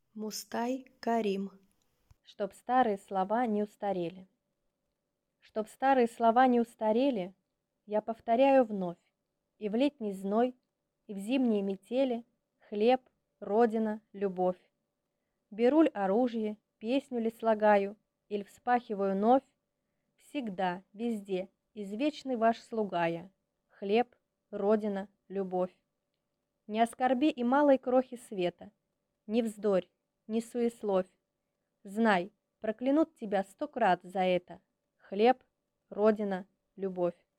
Мустай Карим. Чтоб старые слова не устарели. Чтоб старые слова не устарели, я повторяю вновь: и в летний зной, и в зимние метели хлеб, родина, любовь. Беру ль оружие, песню ли слагаю, иль вспахиваю новь, всегда, везде, извечный ваш слуга я: хлеб, родина, любовь. Не оскорби и малой крохи света, не вздорь, не суесловь. Знай, проклянут тебя 100 крат за это: хлеб, родина, любовь.